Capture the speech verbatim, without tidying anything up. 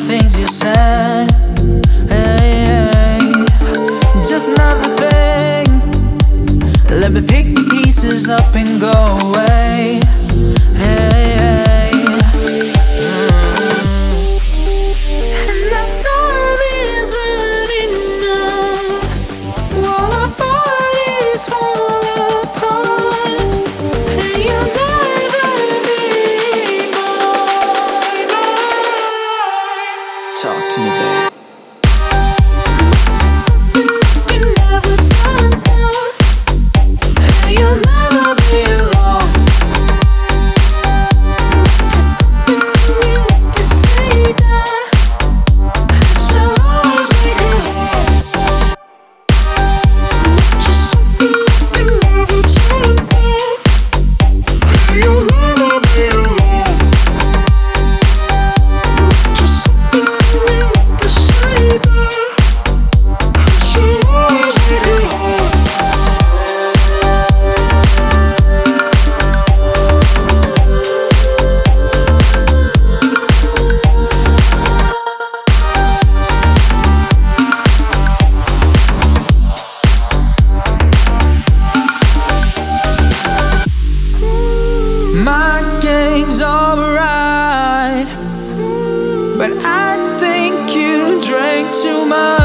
things you said. Hey, hey. Just another thing. Let me pick the pieces up and go away. Hey, hey. Mm. And that time is running out while our bodies fall apart. And you'll never be mine. Talk to me, babe. Just something you can never turn down. And you'll never be alone. Just something you can say that I shall always make it home. Just something you can never turn down. And you'll never be alone. Just something you can say that I shall always make it home. My game's alright, but I think you drank too much.